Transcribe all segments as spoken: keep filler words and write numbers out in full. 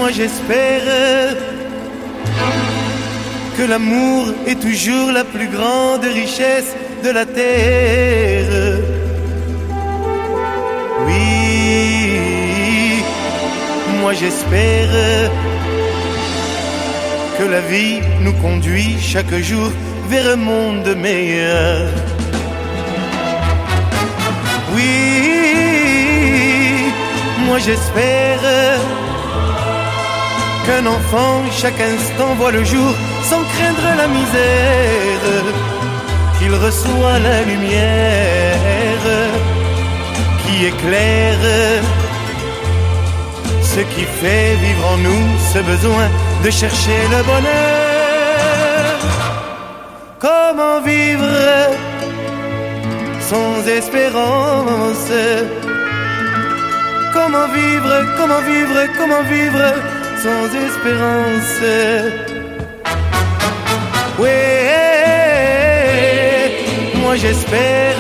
moi j'espère que l'amour est toujours la plus grande richesse de la terre. Oui, moi j'espère que la vie nous conduit chaque jour vers un monde meilleur. Oui, moi j'espère qu'un enfant chaque instant voit le jour sans craindre la misère, qu'il reçoit la lumière qui éclaire ce qui fait vivre en nous ce besoin de chercher le bonheur. Comment vivre sans espérance? Comment vivre, comment vivre, comment vivre sans espérance? Oui, moi j'espère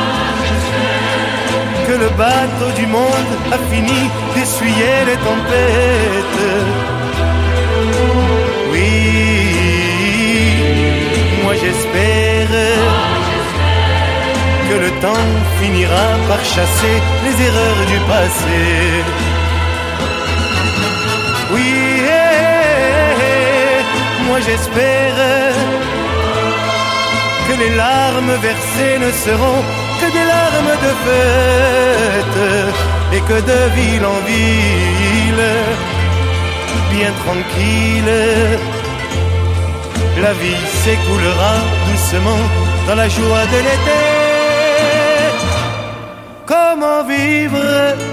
que le bateau du monde a fini d'essuyer les tempêtes. Oui, moi j'espère que le temps finira par chasser les erreurs du passé. Oui, moi j'espère que les larmes versées ne seront que des larmes de fête, et que de ville en ville, bien tranquille, la vie s'écoulera doucement dans la joie de l'été. Comment vivre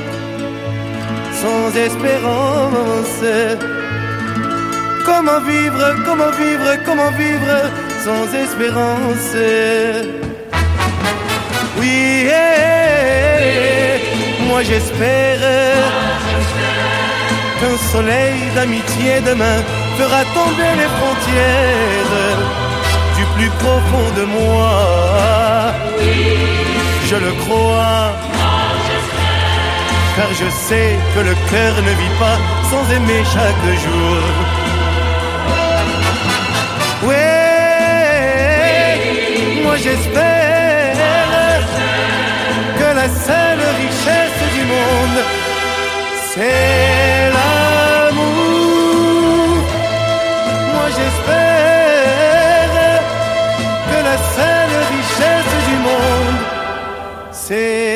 sans espérance? Comment vivre, comment vivre, comment vivre sans espérance? Oui, moi j'espère qu'un soleil d'amitié demain fera tomber les frontières du plus profond de moi. Je le crois, car je sais que le cœur ne vit pas sans aimer chaque jour. Ouais, moi j'espère que la seule richesse du monde, c'est l'amour. Moi j'espère que la seule richesse du monde, c'est